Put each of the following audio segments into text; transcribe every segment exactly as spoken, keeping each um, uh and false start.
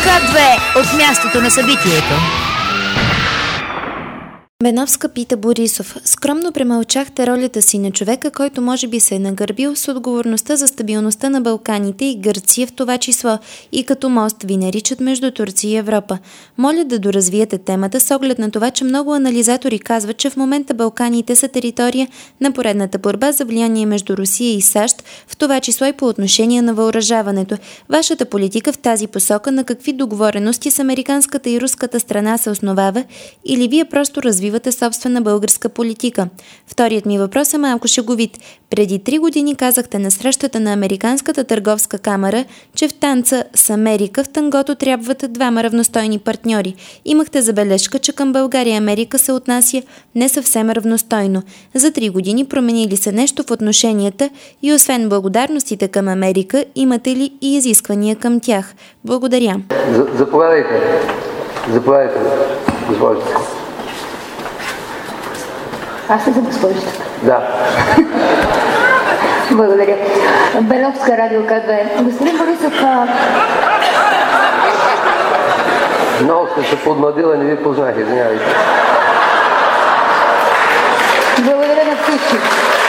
К две от мястото на събитието. Беновска пита Борисов: скромно премълчахте ролята си на човека, който може би се е нагърбил с отговорността за стабилността на Балканите и Гърция в това число, и като мост ви наричат между Турция и Европа. Моля да доразвиете темата с оглед на това, че много анализатори казват, че в момента Балканите са територия на поредната борба за влияние между Русия и САЩ, в това число и по отношение на въоръжаването. Вашата политика в тази посока на какви договорености с американската и руската страна се основава, или вие просто развивате собствена българска политика? Вторият ми въпрос е малко шеговит. Преди три години казахте на срещата на Американската търговска камара, че в танца с Америка в тангото трябват двама равностойни партньори. Имахте забележка, че към България Америка се отнася не съвсем равностойно. За три години промени ли се нещо в отношенията и освен благодарностите към Америка, имате ли и изисквания към тях? Благодаря. Заповядайте. Заповядайте, госпожица. Аз ли за госпожица? Да. Благодаря. Беновска, радио К две. Господин Борисов, а... Много сте се подмладила, не ви познах, извинявайте. Благодаря на всички.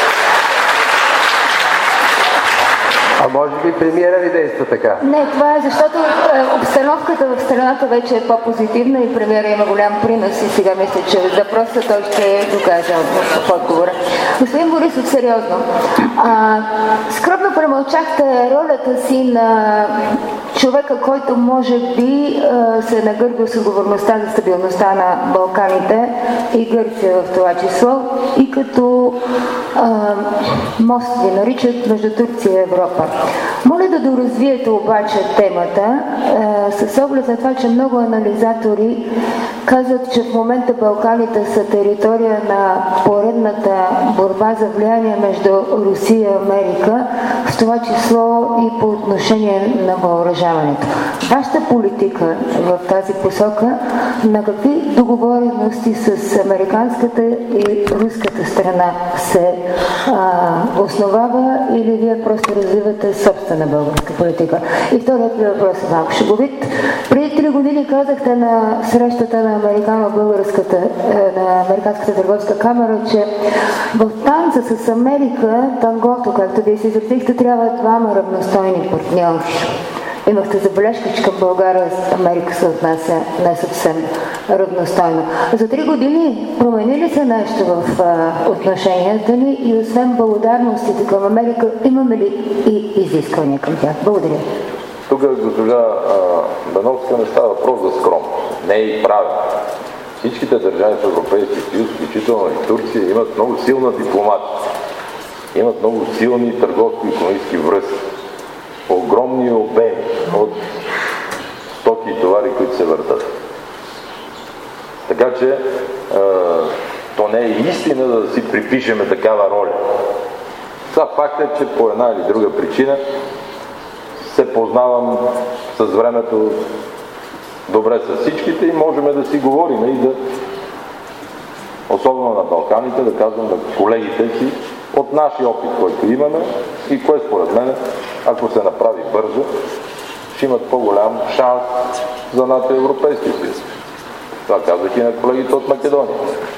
А може би премиера ви действа така? Не, това е защото е, обстановката в страната вече е по-позитивна и премиера има голям принос и сега мисля, че въпросът той ще докаже в отговора. Господин Борисов, сериозно. А, скромно премълчахте ролята си на човека, който може би а, се е нагърбил с отговорността за стабилността на Балканите и Гърция в това число, и като а, мост ви наричат между Турция и Европа. Моля да доразвиете обаче темата е, с оглед на това, че много анализатори казват, че в момента Балканите са територия на поредната борба за влияние между Русия и Америка, в това число и по отношение на въоръжаването. Вашата политика в тази посока на какви договорености с американската и руската страна се а, основава, или вие просто развивате собствена българска политика? И вторият ми въпрос е малко шеговит. Преди три години казахте на срещата на Американо-българската, на Американската търговска камера, че в танца с Америка, тангото, както вие си изразихте, трябва двама равностойни партньори. Имахте забележка, че към България Америка се отнася не съвсем равностойно. За три години промени ли се нещо в а, отношенията ни и освен благодарностите към Америка, имаме ли и изисквания към тях? Благодаря. Тук госпожа Беновска не става въпрос за скромност. Не е и правилно. Всичките държави в Европейския съюз, включително и Турция, имат много силна дипломатия. Имат много силни търговско-икономически връзки. Огромни обеми от стоки и товари, които се въртат. Така че е, то не е истина да си припишеме такава роля. Това факт е, че по една или друга причина се познавам с времето добре с всичките и можем да си говорим и да, особено на Балканите, да казвам на колегите си от нашия опит, който имаме и кое според мен, ако се направи бързо, ще имат по-голям шанс за НАТО и Европейския съюз. Това казах и на колегите от Македония.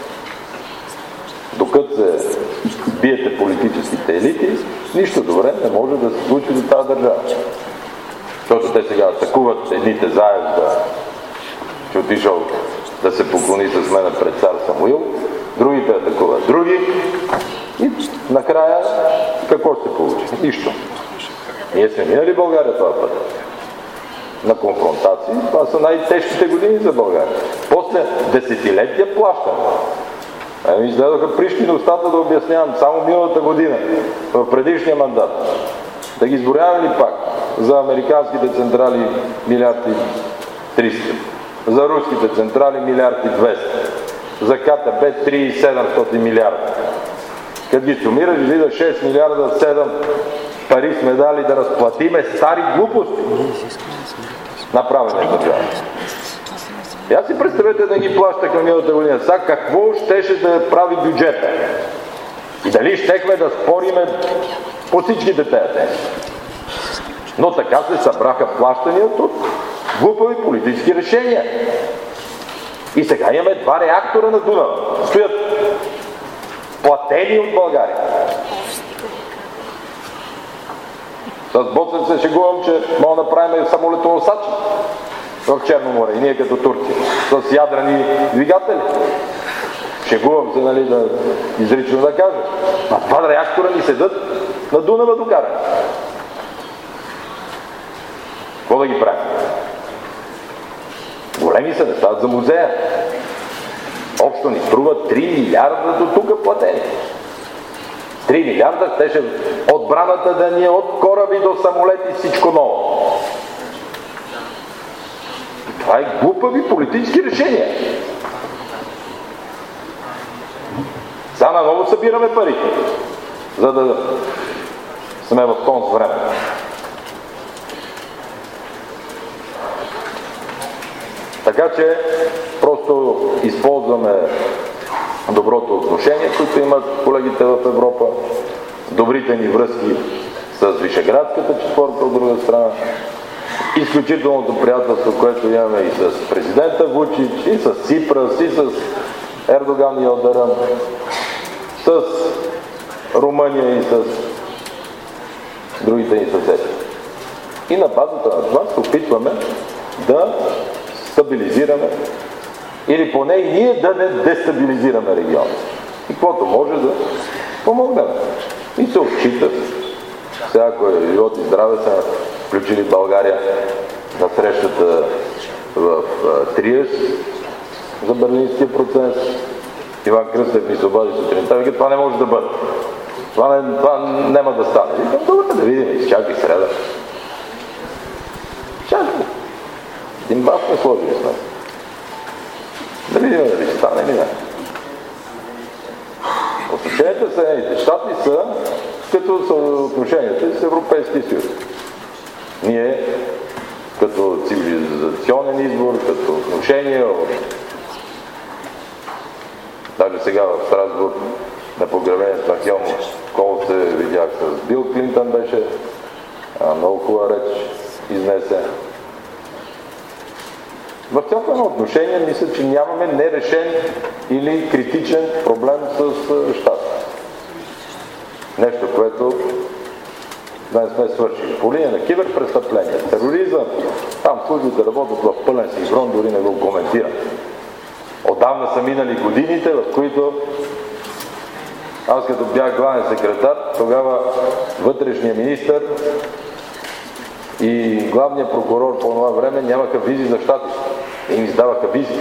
Докато се биете политическите елити, нищо добре не може да се случи за тази държава. Защото те сега атакуват едните заедно, че отишъл да се поклони с мен пред цар Самуил, другите атакуват други и накрая какво ще се получи? Нищо. Ние сме минали България това път на конфронтации. Това са най-тежките години за България. После десетилетия плащаме. А ми изгледаха пришки на устата да обяснявам само миналата година, в предишния мандат. Да ги изборяваме ли пак? За американските централи милиард и триста. За руските централи милиард и двеста. За КТБ три и седемстотин милиарда. Като ги сумираш, вида шест милиарда, седем пари сме дали да разплатиме стари глупости. Направени в държавата. Я си представете да ги плаща към миналата година. Сега какво щеше да прави бюджета? И дали щехме да спориме по всичките тези теми? Но така се събраха плащания от глупави политики. политически решения. И сега имаме два реактора на Дунава. Стоят платени от България. С Боцев се шегувам, че мога да направим самолетоносачи в Черно море, и ние като Турция, с ядрени двигатели. Шегувам се, нали, да изрично да кажа. А два реактора ни седат на Дунава докарани. Какво да ги правим? Големи са, не стават за музея. Общо ни струва три милиарда до тук платени. три милиарда, щеше отбраната да ни е от кораби до самолети, всичко ново. Това е глупави политически решения. Сега наново събираме парите, за да сме в тон с време. Така че просто използваме доброто отношение, което имат колегите в Европа, добрите ни връзки с Вишеградската четворка от друга страна, изключителното приятелство, което имаме и с президента Вучич, и с Ципрас, и с Ердоган и Елдаран, с Румъния и с другите ни съседи. И на базата на това се опитваме да стабилизираме или поне и ние да не дестабилизираме региона. И каквото може да помогнем. И се отчитат. Сега, ако е живот и здраве, са включили България на срещата в Триест за Берлинския процес. Иван Кръстев ми се обади сутринта, вика, това не може да бъде. Това, не, това няма да стане. Викам, добре, да видим, изчакай среда. Чакай. Един бас не сложили с нас. Да видим дали ще стане или не. Отношенията с Съединените щати са като са отношенията с Европейския съюз. Ние като цивилизационен избор, като отношение, даже сега в Страсбург на погребението на Хелмут Кол се видях с Бил Клинтън, беше много хубава реч изнесе. В цялото едно отношение мисля, че нямаме нерешен или критичен проблем с щата. Нещо, което да не сме свършили. По линия на киберпрестъпления, тероризъм, там службите работят в пълен синхрон, дори не го коментирам. Отдавна са минали годините, в които аз като бях главен секретар, тогава вътрешния министър и главният прокурор по това време нямаха визи за щатите. И им издаваха визи.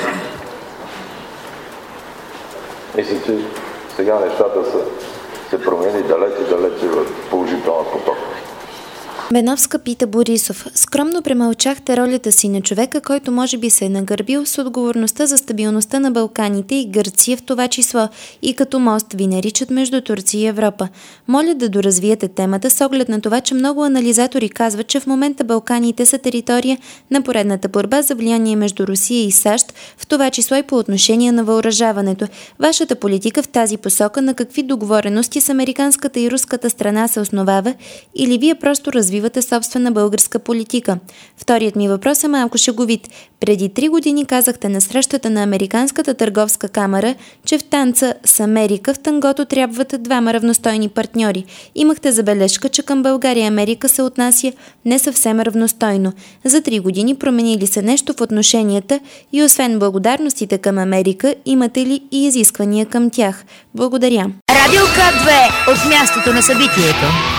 Мисля, че сега нещата са се промени далече, далече в положителна посока. Беновска пита Борисов. Скромно премълчахте ролята си на човека, който може би се е нагърбил с отговорността за стабилността на Балканите и Гърция в това число и като мост ви наричат между Турция и Европа. Моля да доразвиете темата с оглед на това, че много анализатори казват, че в момента Балканите са територия на поредната борба за влияние между Русия и САЩ, в това число и по отношение на въоръжаването. Вашата политика в тази посока на какви договорености с американската и руската страна се основава или вие просто развивате собствена българска политика? Вторият ми въпрос е малко шеговит. Преди три години казахте на срещата на Американската търговска камара, че в танца с Америка в тангото трябват двама равностойни партньори. Имахте забележка, че към България Америка се отнася не съвсем равностойно. За три години промени ли се нещо в отношенията и освен благодарностите към Америка, имате ли и изисквания към тях? Благодаря. Радио К две от мястото на събитието.